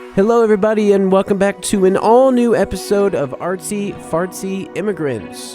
Hello, everybody, and welcome back to an all-new episode of Artsy Fartsy Immigrants.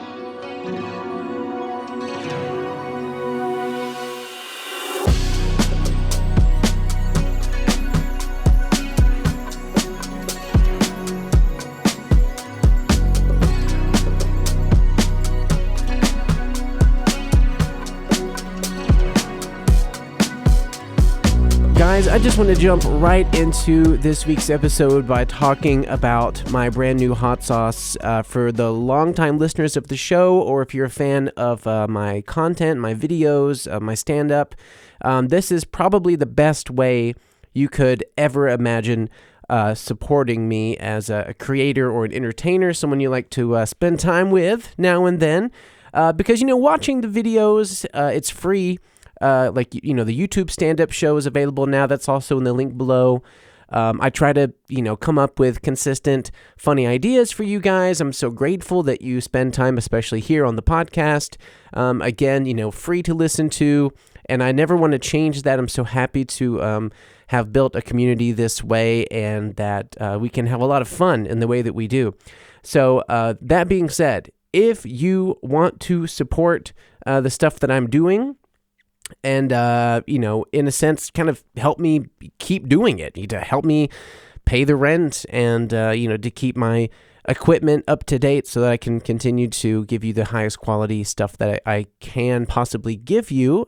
Guys, I just want to jump right into this week's episode by talking about my brand new hot sauce. For the longtime listeners of the show, or if you're a fan of my content, my videos, my stand-up, this is probably the best way you could ever imagine supporting me as a creator or an entertainer, someone you like to spend time with now and then. Because, watching the videos, it's free. The YouTube stand-up show is available now. That's also in the link below. I try to, come up with consistent, funny ideas for you guys. I'm so grateful that you spend time, especially here on the podcast. Again, free to listen to, and I never want to change that. I'm so happy to have built a community this way, and that we can have a lot of fun in the way that we do. So that being said, if you want to support the stuff that I'm doing, and, in a sense, kind of help me keep doing it, to help me pay the rent and, to keep my equipment up to date so that I can continue to give you the highest quality stuff that I can possibly give you.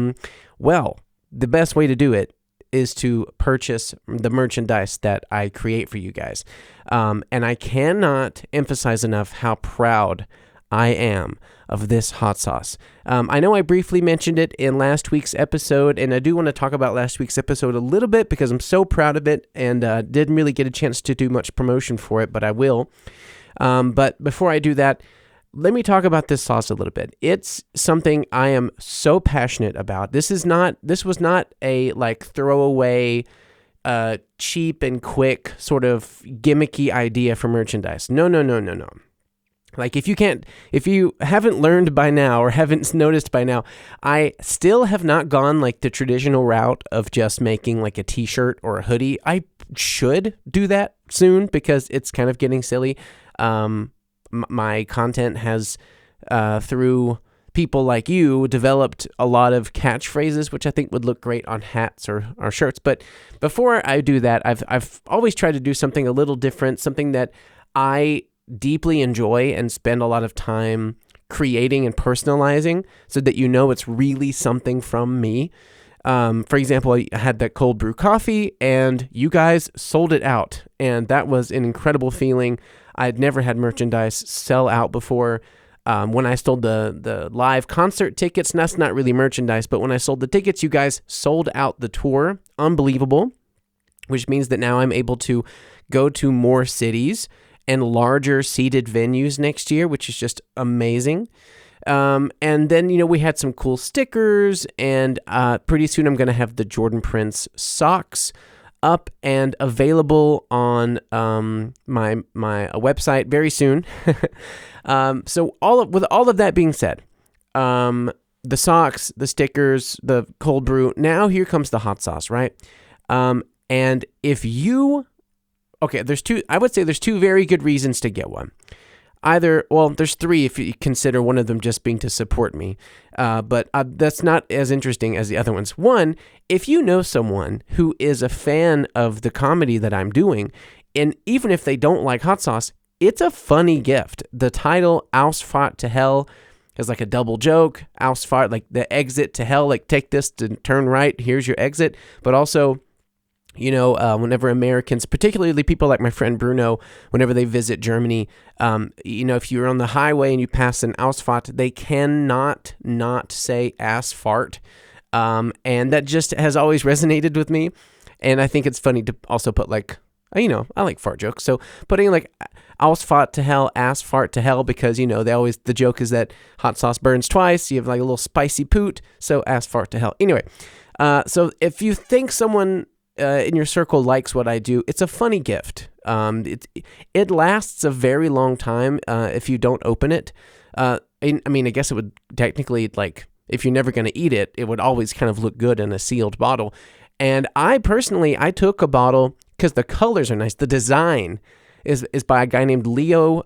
The best way to do it is to purchase the merchandise that I create for you guys. And I cannot emphasize enough how proud I am of this hot sauce. I know I briefly mentioned it in last week's episode, and I do want to talk about last week's episode a little bit because I'm so proud of it and didn't really get a chance to do much promotion for it, but I will. But before I do that, let me talk about this sauce a little bit. It's something I am so passionate about. This was not a throwaway, cheap and quick sort of gimmicky idea for merchandise. No. If you haven't learned by now or haven't noticed by now, I still have not gone the traditional route of just making a t-shirt or a hoodie. I should do that soon because it's kind of getting silly. My content has, through people like you, developed a lot of catchphrases, which I think would look great on hats or shirts. But before I do that, I've always tried to do something a little different, something that I deeply enjoy and spend a lot of time creating and personalizing so that it's really something from me. For example, I had that cold brew coffee and you guys sold it out, and that was an incredible feeling. I'd never had merchandise sell out before. When I sold the live concert tickets, and that's not really merchandise, but when I sold the tickets, you guys sold out the tour. Unbelievable, which means that now I'm able to go to more cities and larger seated venues next year, which is just amazing. And then, we had some cool stickers, and pretty soon I'm going to have the Jordan Prince socks up and available on my website very soon. So with all of that being said, the socks, the stickers, the cold brew, now here comes the hot sauce, right? And if you... Okay, there's two very good reasons to get one. There's three if you consider one of them just being to support me, but that's not as interesting as the other ones. One, if you know someone who is a fan of the comedy that I'm doing, and even if they don't like hot sauce, it's a funny gift. The title, Ausfahrt to Hell, is a double joke. Ausfahrt, the exit to hell, take this to turn right, here's your exit, but also... whenever Americans, particularly people like my friend Bruno, whenever they visit Germany, if you're on the highway and you pass an Ausfahrt, they cannot not say ass fart. And that just has always resonated with me. And I think it's funny to also put I like fart jokes. So putting Ausfahrt to hell, ass fart to hell, because, the joke is that hot sauce burns twice. You have a little spicy poot. So ass fart to hell. Anyway, so if you think someone in your circle likes what I do, it's a funny gift. It lasts a very long time if you don't open it. I guess it would technically, if you're never going to eat it, it would always kind of look good in a sealed bottle. And I personally, I took a bottle because the colors are nice. The design is by a guy named Leomar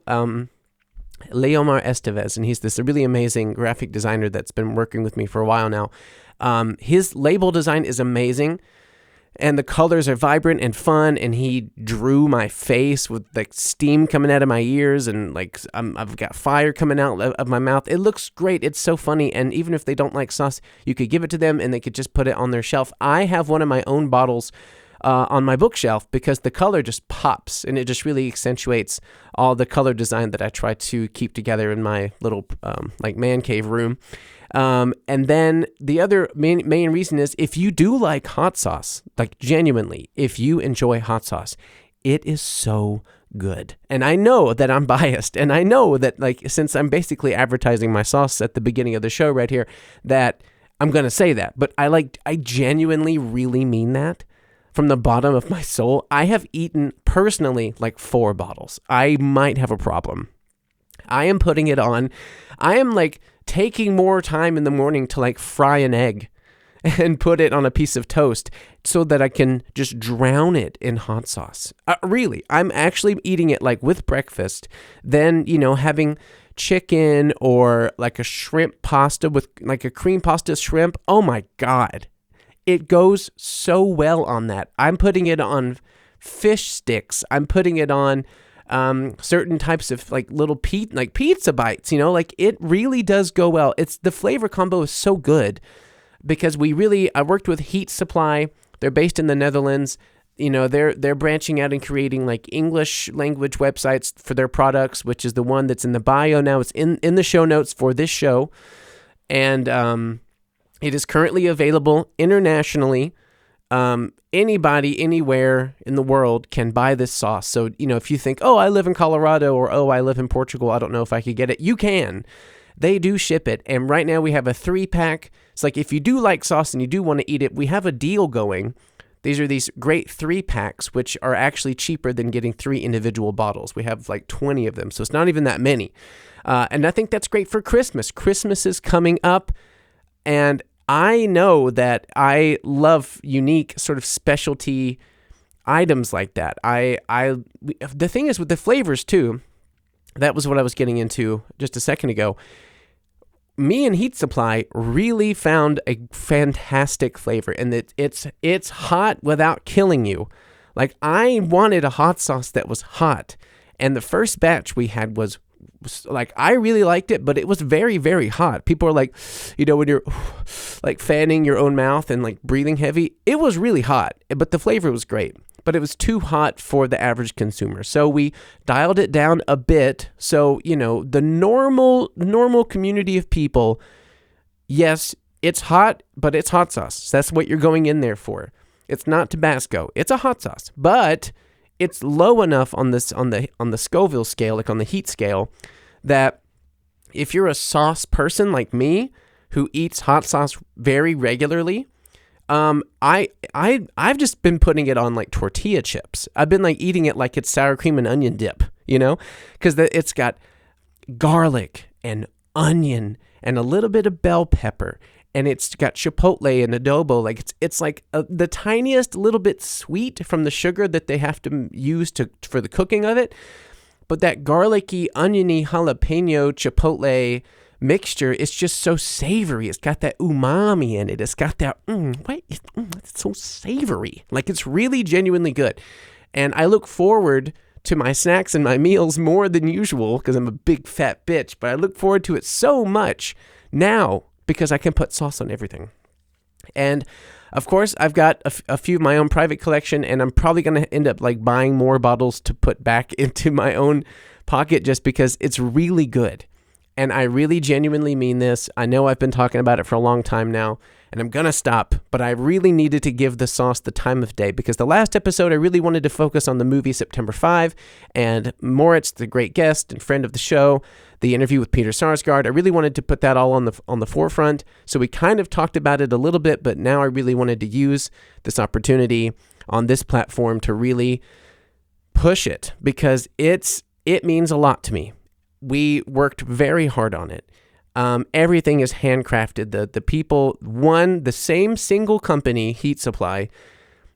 Estevez, and he's this really amazing graphic designer that's been working with me for a while now. His label design is amazing, and the colors are vibrant and fun, and he drew my face with like steam coming out of my ears, and like I've got fire coming out of my mouth. It looks great. It's so funny, and even if they don't like sauce, you could give it to them and they could just put it on their shelf. I have one of my own bottles on my bookshelf because the color just pops, and it just really accentuates all the color design that I try to keep together in my little like man cave room. And then the other main reason is if you do like hot sauce, like genuinely, if you enjoy hot sauce, it is so good. And I know that I'm biased, and I know that like since I'm basically advertising my sauce at the beginning of the show right here, that I'm going to say that, but I genuinely really mean that from the bottom of my soul. I have eaten personally like 4 bottles. I might have a problem. I am putting it on. I am like taking more time in the morning to like fry an egg and put it on a piece of toast so that I can just drown it in hot sauce. Really, I'm actually eating it like with breakfast, then, having chicken or like a shrimp pasta with like a cream pasta shrimp. Oh my God. It goes so well on that. I'm putting it on fish sticks. I'm putting it on certain types of like little pizza bites, like it really does go well. The flavor combo is so good because I worked with Heat Supply. They're based in the Netherlands. They're branching out and creating like English language websites for their products, which is the one that's in the bio now. It's in the show notes for this show. And it is currently available internationally. Anybody, anywhere in the world can buy this sauce. So, if you think, oh, I live in Colorado, or, oh, I live in Portugal, I don't know if I could get it. You can. They do ship it. And right now we have a 3-pack. It's like, if you do like sauce and you do want to eat it, we have a deal going. These are these great 3-packs, which are actually cheaper than getting 3 individual bottles. We have like 20 of them. So it's not even that many. And I think that's great for Christmas. Christmas is coming up, and I know that I love unique sort of specialty items like that. The thing is with the flavors too, that was what I was getting into just a second ago. Me and Heat Supply really found a fantastic flavor, and it's hot without killing you. Like, I wanted a hot sauce that was hot, and the first batch we had was like, I really liked it, but it was very, very hot. People are like, when you're like fanning your own mouth and like breathing heavy, it was really hot, but the flavor was great, but it was too hot for the average consumer. So we dialed it down a bit. So, the normal community of people, yes, it's hot, but it's hot sauce. So that's what you're going in there for. It's not Tabasco. It's a hot sauce, but it's low enough on the Scoville scale, like on the heat scale, that if you're a sauce person like me who eats hot sauce very regularly, I've just been putting it on like tortilla chips. I've been like eating it like it's sour cream and onion dip, because it's got garlic and onion and a little bit of bell pepper. And it's got chipotle and adobo. Like it's like the tiniest little bit sweet from the sugar that they have to use for the cooking of it. But that garlicky, oniony, jalapeno, chipotle mixture is just so savory. It's got that umami in it. It's got that, it's so savory. Like, it's really genuinely good. And I look forward to my snacks and my meals more than usual because I'm a big fat bitch. But I look forward to it so much now, because I can put sauce on everything. And of course, I've got a few of my own private collection, and I'm probably going to end up like buying more bottles to put back into my own pocket just because it's really good. And I really genuinely mean this. I know I've been talking about it for a long time now, and I'm going to stop, but I really needed to give the sauce the time of day because the last episode, I really wanted to focus on the movie September 5 and Moritz, the great guest and friend of the show, the interview with Peter Sarsgaard. I really wanted to put that all on the forefront. So we kind of talked about it a little bit, but now I really wanted to use this opportunity on this platform to really push it because it means a lot to me. We worked very hard on it. Everything is handcrafted. The people, the same single company, Heat Supply,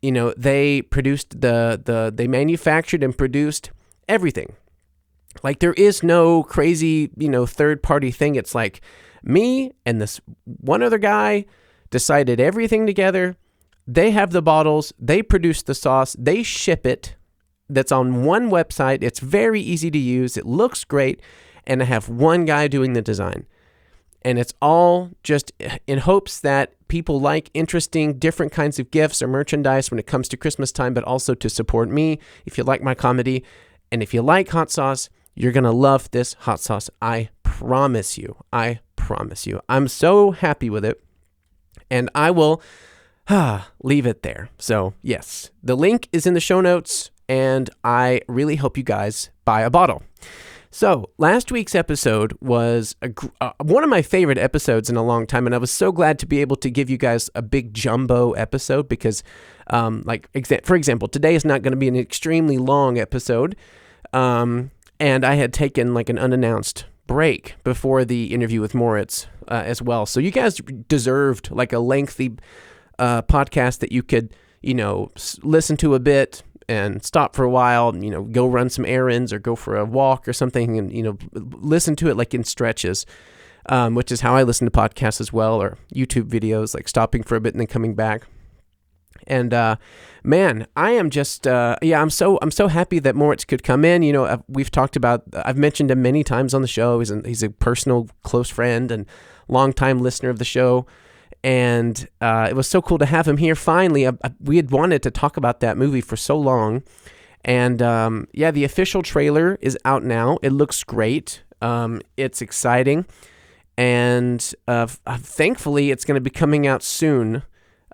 they produced they manufactured and produced everything. Like, there is no crazy, third party thing. It's like me and this one other guy decided everything together. They have the bottles, they produce the sauce, they ship it. That's on one website. It's very easy to use. It looks great. And I have one guy doing the design. And it's all just in hopes that people like interesting, different kinds of gifts or merchandise when it comes to Christmas time, but also to support me if you like my comedy. And if you like hot sauce, you're going to love this hot sauce. I promise you. I promise you. I'm so happy with it. And I will leave it there. So, yes, the link is in the show notes, and I really hope you guys buy a bottle. So, last week's episode was one of my favorite episodes in a long time, and I was so glad to be able to give you guys a big jumbo episode because, for example, today is not going to be an extremely long episode, and I had taken like an unannounced break before the interview with Moritz as well. So you guys deserved like a lengthy podcast that you could, listen to a bit and stop for a while, go run some errands or go for a walk or something and, listen to it like in stretches, which is how I listen to podcasts as well, or YouTube videos, like stopping for a bit and then coming back. And, man, I am just, I'm so happy that Moritz could come in. We've talked about, I've mentioned him many times on the show. He's a personal close friend and longtime listener of the show. And, it was so cool to have him here. Finally, we had wanted to talk about that movie for so long. And, the official trailer is out now. It looks great. It's exciting. And, thankfully it's going to be coming out soon.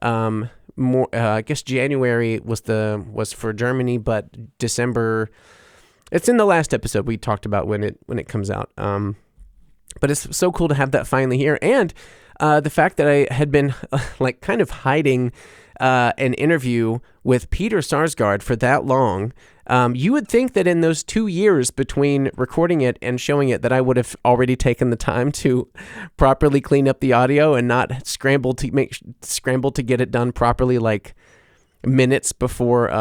I guess January was for Germany, but December. It's in the last episode we talked about when it comes out. But it's so cool to have that finally here, and the fact that I had been like kind of hiding an interview with Peter Sarsgaard for that long. You would think that in those 2 years between recording it and showing it that I would have already taken the time to properly clean up the audio and not scramble to get it done properly, like minutes before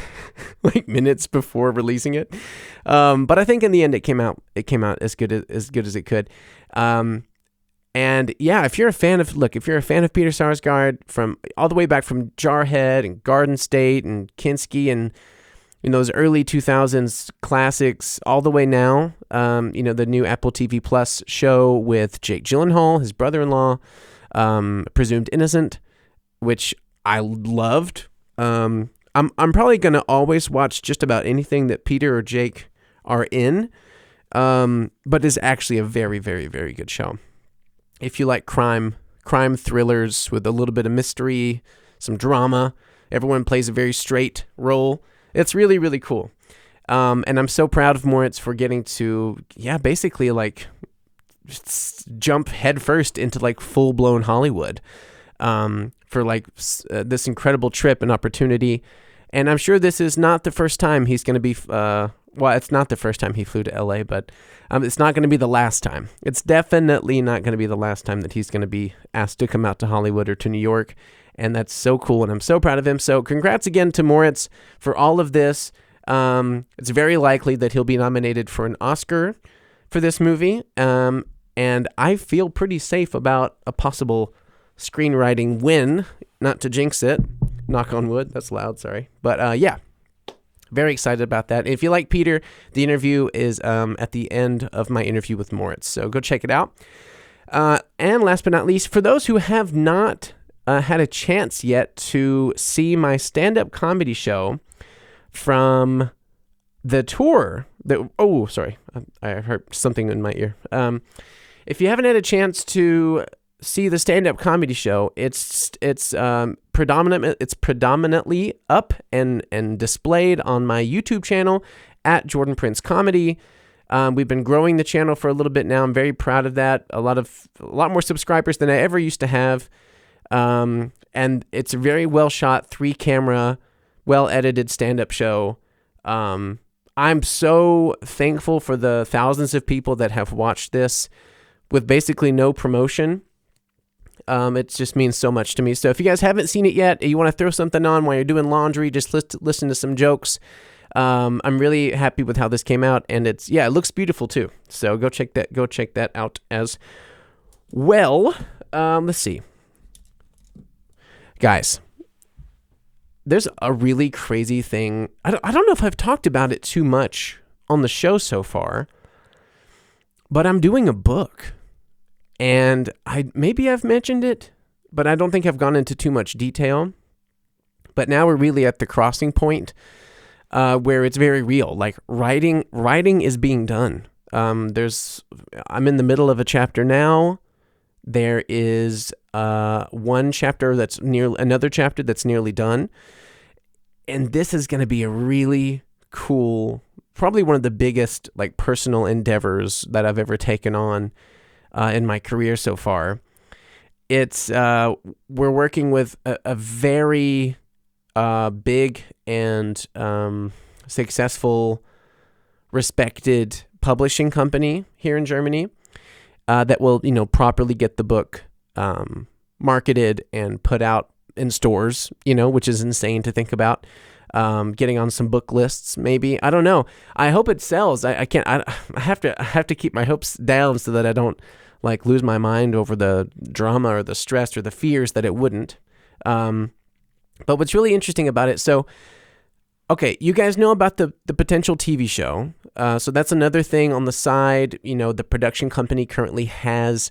releasing it. But I think in the end it came out as good as it could. And yeah, if you're a fan of Peter Sarsgaard from all the way back from Jarhead and Garden State and Kinski and those early 2000s classics all the way now, the new Apple TV Plus show with Jake Gyllenhaal, his brother-in-law, Presumed Innocent, which I loved. I'm probably going to always watch just about anything that Peter or Jake are in, but is actually a very, very, very good show. If you like crime thrillers with a little bit of mystery, some drama, everyone plays a very straight role. It's really, really cool. And I'm so proud of Moritz for getting to, basically like jump headfirst into like full-blown Hollywood for like this incredible trip and opportunity. And I'm sure this is not the first time he's going to be, it's not the first time he flew to LA, but it's not going to be the last time. It's definitely not going to be the last time that he's going to be asked to come out to Hollywood or to New York. And that's so cool, and I'm so proud of him. So congrats again to Moritz for all of this. It's very likely that he'll be nominated for an Oscar for this movie. And I feel pretty safe about a possible screenwriting win, not to jinx it. Knock on wood. That's loud, sorry. But very excited about that. If you like Peter, the interview is at the end of my interview with Moritz. So go check it out. And last but not least, for those who have not had a chance yet to see my stand-up comedy show from the tour I heard something in my ear. If you haven't had a chance to see the stand-up comedy show, it's predominantly up and displayed on my YouTube channel at Jordan Prince Comedy. We've been growing the channel for a little bit now. I'm very proud of that. A lot more subscribers than I ever used to have. And it's a very well shot 3-camera, well edited stand-up show. I'm so thankful for the thousands of people that have watched this with basically no promotion. It just means so much to me. So if you guys haven't seen it yet, you want to throw something on while you're doing laundry, just listen to some jokes. I'm really happy with how this came out, and it looks beautiful too. So go check that out as well. Let's see. Guys, there's a really crazy thing. I don't know if I've talked about it too much on the show so far, but I'm doing a book. And maybe I've mentioned it, but I don't think I've gone into too much detail. But now we're really at the crossing point where it's very real. Like writing is being done. I'm in the middle of a chapter now. There is another chapter that's nearly done. And this is going to be a really cool, probably one of the biggest like personal endeavors that I've ever taken on in my career so far. It's we're working with a very big and successful, respected publishing company here in Germany that will, properly get the book marketed and put out in stores, which is insane to think about. Getting on some book lists, maybe. I don't know. I hope it sells. I can't. I have to keep my hopes down so that I don't like lose my mind over the drama or the stress or the fears that it wouldn't. But what's really interesting about it, so, okay, you guys know about the potential TV show. So that's another thing on the side. The production company currently has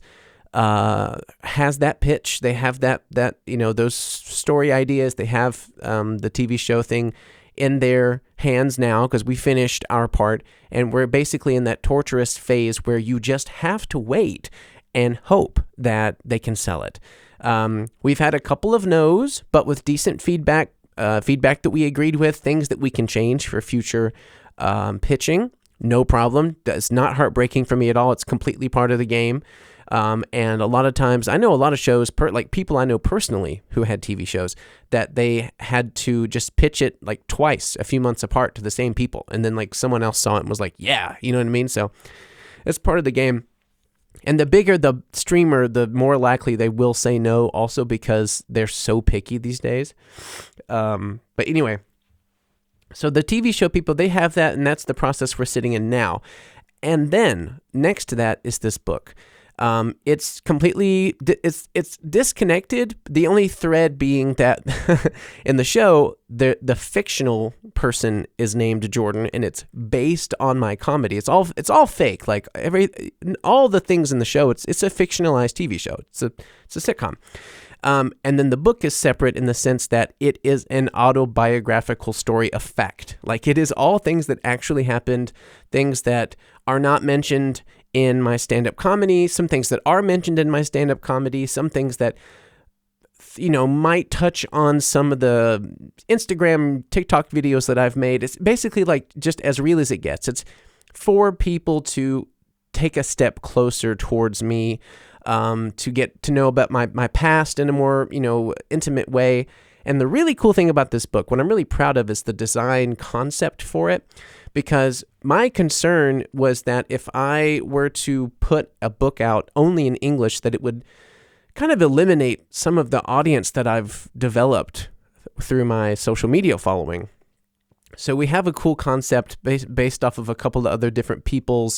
that pitch. They have that those story ideas. They have the TV show thing in their hands now because we finished our part, and we're basically in that torturous phase where you just have to wait and hope that they can sell it. We've had a couple of no's, but with decent feedback that we agreed with, things that we can change for future pitching. No problem. It's not heartbreaking for me at all. It's completely part of the game. And a lot of times, I know a lot of shows, like people I know personally who had TV shows, that they had to just pitch it like twice, a few months apart to the same people. And then like someone else saw it and was like, yeah, you know what I mean? So it's part of the game. And the bigger the streamer, the more likely they will say no, also because they're so picky these days. But anyway, so the TV show people, they have that, and that's the process we're sitting in now. And then next to that is this book. It's completely, it's disconnected. The only thread being that in the show, the fictional person is named Jordan, and it's based on my comedy. It's all fake. Like all the things in the show, it's a fictionalized TV show. It's a sitcom. And then the book is separate in the sense that it is an autobiographical story of fact. Like it is all things that actually happened, things that are not mentioned in my stand-up comedy, some things that are mentioned in my stand-up comedy, some things that, might touch on some of the Instagram, TikTok videos that I've made. It's basically like just as real as it gets. It's for people to take a step closer towards me, to get to know about my past in a more, intimate way. And the really cool thing about this book, what I'm really proud of, is the design concept for it. Because my concern was that if I were to put a book out only in English, that it would kind of eliminate some of the audience that I've developed through my social media following. So we have a cool concept based off of a couple of other different people's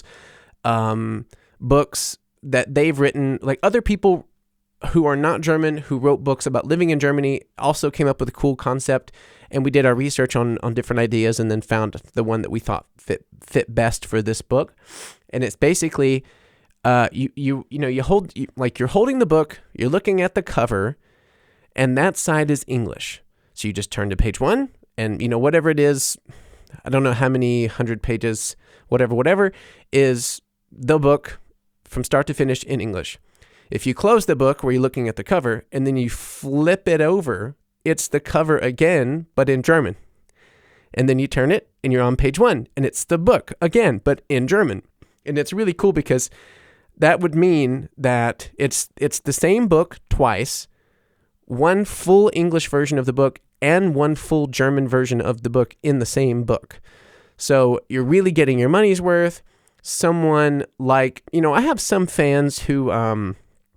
books that they've written. Like other people who are not German, who wrote books about living in Germany, also came up with a cool concept. And we did our research on different ideas and then found the one that we thought fit best for this book. And it's basically, you're holding the book, you're looking at the cover, and that side is English. So you just turn to page 1, and whatever it is, I don't know how many 100 pages, whatever is the book from start to finish in English. If you close the book where you're looking at the cover and then you flip it over, it's the cover again, but in German. And then you turn it and you're on page 1 and it's the book again, but in German. And it's really cool because that would mean that it's the same book twice, one full English version of the book and one full German version of the book in the same book. So you're really getting your money's worth. Someone like, I have some fans who,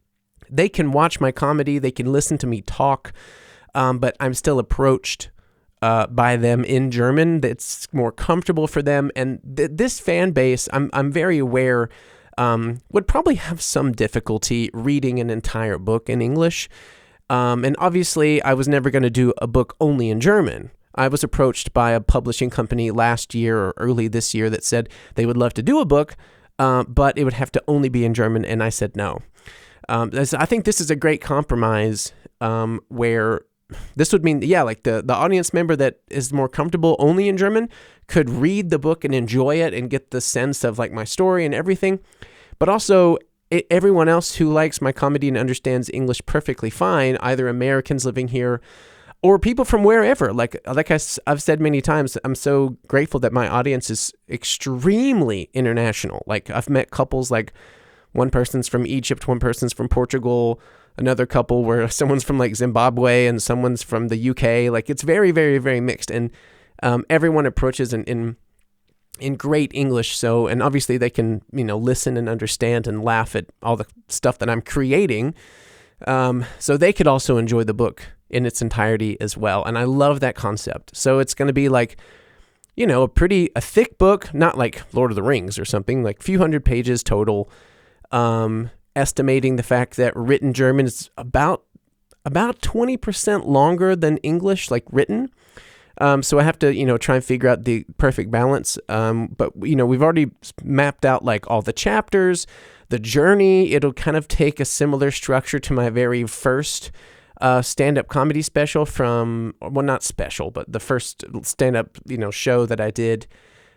they can watch my comedy, they can listen to me talk, but I'm still approached by them in German. That's more comfortable for them. And this fan base, I'm very aware, would probably have some difficulty reading an entire book in English. And obviously, I was never going to do a book only in German. I was approached by a publishing company last year or early this year that said they would love to do a book, but it would have to only be in German, and I said no. I think this is a great compromise where this would mean, like the audience member that is more comfortable only in German could read the book and enjoy it and get the sense of like my story and everything. But also everyone else who likes my comedy and understands English perfectly fine, either Americans living here or people from wherever. Like I've said many times, I'm so grateful that my audience is extremely international. Like I've met couples like one person's from Egypt, one person's from Portugal, another couple where someone's from like Zimbabwe and someone's from the UK. Like it's very, very, very mixed. And everyone approaches in great English. So, and obviously they can, listen and understand and laugh at all the stuff that I'm creating. So they could also enjoy the book in its entirety as well. And I love that concept. So it's going to be like, a thick book, not like Lord of the Rings or something, like a few hundred pages total. Estimating the fact that written German is about 20% longer than English, like written. So I have to, try and figure out the perfect balance. But, we've already mapped out like all the chapters, the journey. It'll kind of take a similar structure to my very first stand-up comedy special not special, but the first stand-up, show that I did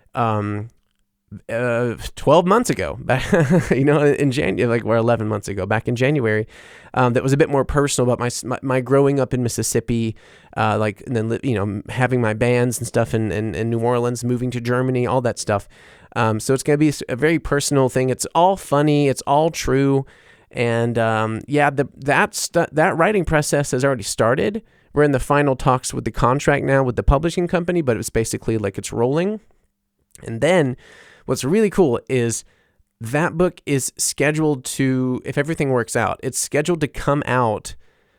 12 months ago, in January, or 11 months ago, back in January, that was a bit more personal about my growing up in Mississippi, and then, having my bands and stuff in New Orleans, moving to Germany, all that stuff. So it's going to be a very personal thing. It's all funny. It's all true. And, that writing process has already started. We're in the final talks with the contract now with the publishing company, but it's basically like it's rolling. And then what's really cool is that book is scheduled to, if everything works out, it's scheduled to come out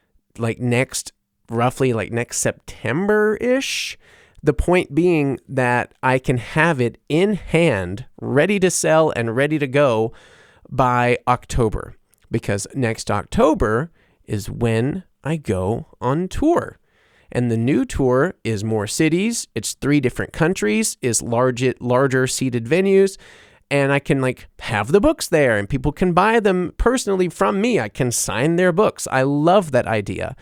roughly next September-ish. The point being that I can have it in hand, ready to sell and ready to go by October, because next October is when I go on tour. And the new tour is more cities. It's 3 different countries, is larger seated venues. And I can have the books there and people can buy them personally from me. I can sign their books. I love that idea.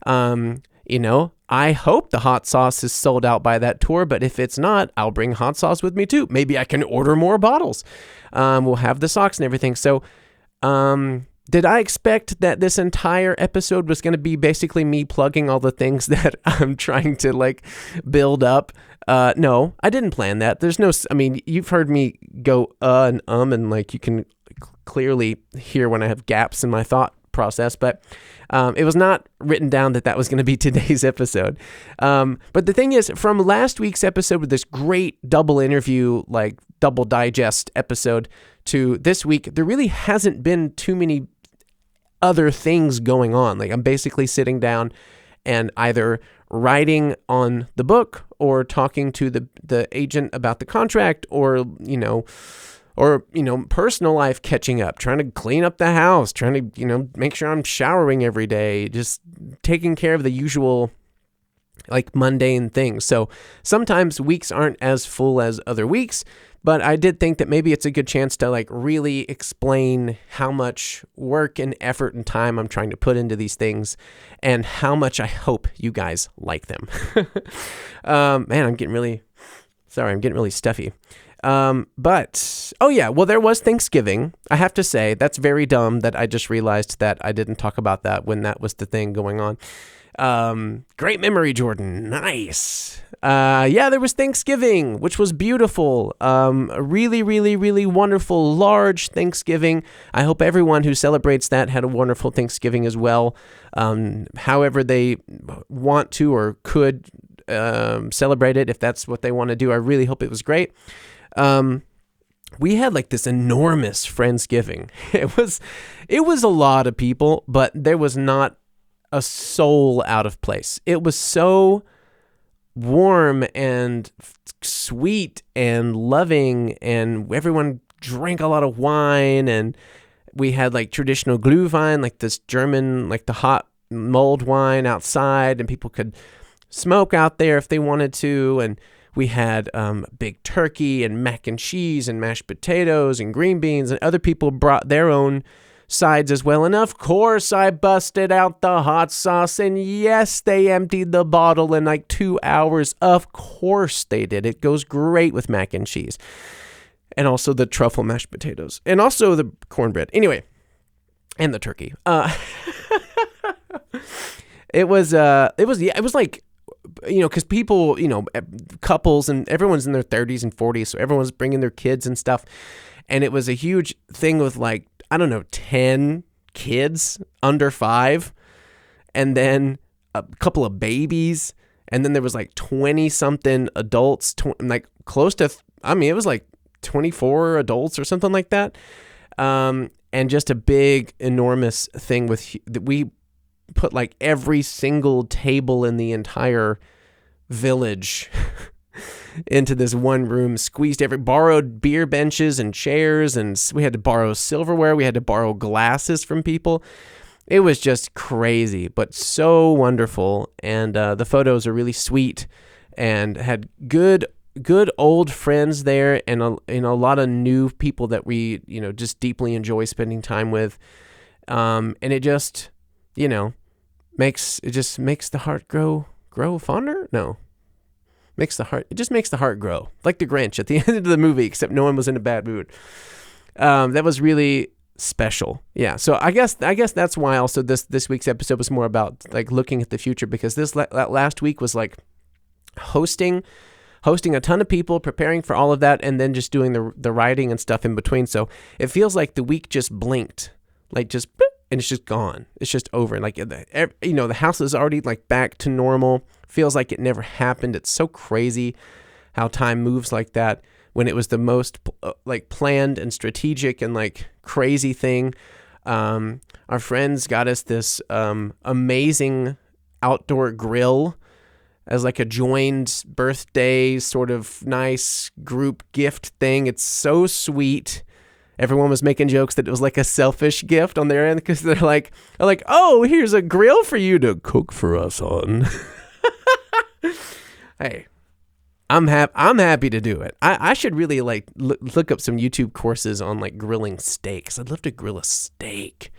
I hope the hot sauce is sold out by that tour, but if it's not, I'll bring hot sauce with me too. Maybe I can order more bottles. We'll have the socks and everything. So, did I expect that this entire episode was going to be basically me plugging all the things that I'm trying to build up? No, I didn't plan that. You've heard me go and you can clearly hear when I have gaps in my thought process, but it was not written down that was going to be today's episode. But the thing is, from last week's episode with this great double interview, double digest episode, to this week, there really hasn't been too many other things going on. I'm basically sitting down and either writing on the book or talking to the agent about the contract, or personal life catching up, trying to clean up the house, trying to, make sure I'm showering every day, just taking care of the usual mundane things. So sometimes weeks aren't as full as other weeks, but I did think that maybe it's a good chance to really explain how much work and effort and time I'm trying to put into these things and how much I hope you guys like them. Man, I'm getting really stuffy. There was Thanksgiving. I have to say, that's very dumb that I just realized that I didn't talk about that when that was the thing going on. Great memory, Jordan. Nice. There was Thanksgiving, which was beautiful. A really, really, really wonderful, large Thanksgiving. I hope everyone who celebrates that had a wonderful Thanksgiving as well. However they want to or could celebrate it, if that's what they want to do. I really hope it was great. we had like this enormous Friendsgiving. It was a lot of people, but there was not a soul out of place. It was so warm and sweet and loving, and everyone drank a lot of wine, and we had like traditional Glühwein, like this German, like the hot mulled wine outside, and people could smoke out there if they wanted to, and we had big turkey and mac and cheese and mashed potatoes and green beans, and other people brought their own sides as well. And of course, I busted out the hot sauce, and yes, they emptied the bottle in like 2 hours. Of course they did. It goes great with mac and cheese, and also the truffle mashed potatoes, and also the cornbread. Anyway, and the turkey. It was like, because people, couples, and everyone's in their 30s and 40s, so everyone's bringing their kids and stuff. And it was a huge thing with 10 kids under 5, and then a couple of babies, and then there was 20-something adults, close to, it was 24 adults or something like that. And just a big, enormous thing that we put every single table in the entire village into this one room, borrowed beer benches and chairs, and we had to borrow silverware. We had to borrow glasses from people. It was just crazy, but so wonderful. And the photos are really sweet, and had good old friends there, and a lot of new people that we, just deeply enjoy spending time with. And it just, makes the heart grow fonder? No. It just makes the heart grow. Like the Grinch at the end of the movie, except no one was in a bad mood. That was really special. Yeah. So I guess that's why also this week's episode was more about looking at the future, because this last week was hosting a ton of people, preparing for all of that, and then just doing the writing and stuff in between. So it feels like the week just blinked, and it's just gone. It's just over. The house is already back to normal. Feels like it never happened. It's so crazy how time moves like that, when it was the most planned and strategic and crazy thing. Our friends got us this amazing outdoor grill as a joined birthday sort of nice group gift thing. It's so sweet. Everyone was making jokes that it was a selfish gift on their end, because they're like, oh, here's a grill for you to cook for us on. Hey, I'm happy to do it. I should really look up some YouTube courses on grilling steaks. I'd love to grill a steak,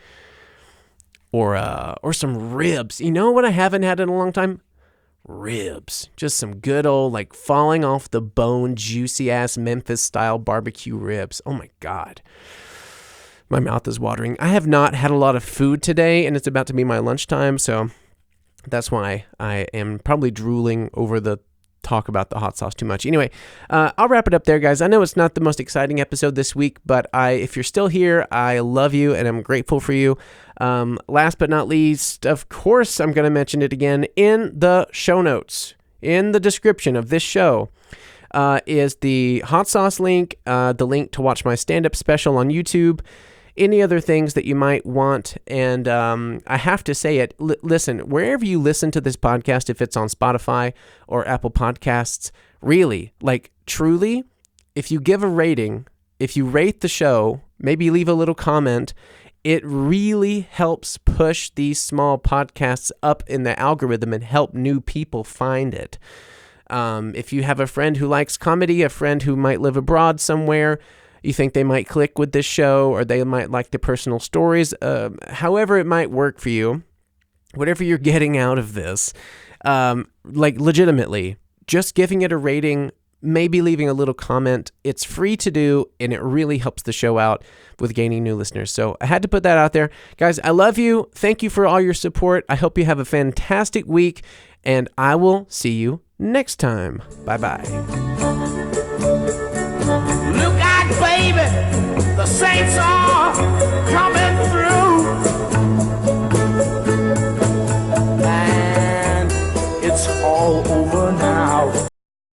or some ribs. You know what I haven't had in a long time? Ribs. Just some good old falling off the bone, juicy ass Memphis style barbecue ribs. Oh my God. My mouth is watering. I have not had a lot of food today, and it's about to be my lunchtime, so that's why I am probably drooling over the talk about the hot sauce too much. Anyway, I'll wrap it up there, guys. I know it's not the most exciting episode this week, but if you're still here, I love you and I'm grateful for you. Last but not least, of course, I'm going to mention it again in the show notes. In the description of this show is the hot sauce link, the link to watch my stand-up special on YouTube, any other things that you might want. And I have to say it, listen, wherever you listen to this podcast, if it's on Spotify or Apple Podcasts, really, truly, if you give a rating, if you rate the show, maybe leave a little comment, it really helps push these small podcasts up in the algorithm and help new people find it. If you have a friend who likes comedy, a friend who might live abroad somewhere, you think they might click with this show, or they might like the personal stories, however it might work for you, whatever you're getting out of this, legitimately, just giving it a rating, maybe leaving a little comment. It's free to do, and it really helps the show out with gaining new listeners. So I had to put that out there. Guys, I love you. Thank you for all your support. I hope you have a fantastic week, and I will see you next time. Bye-bye. Look out, baby, the saints are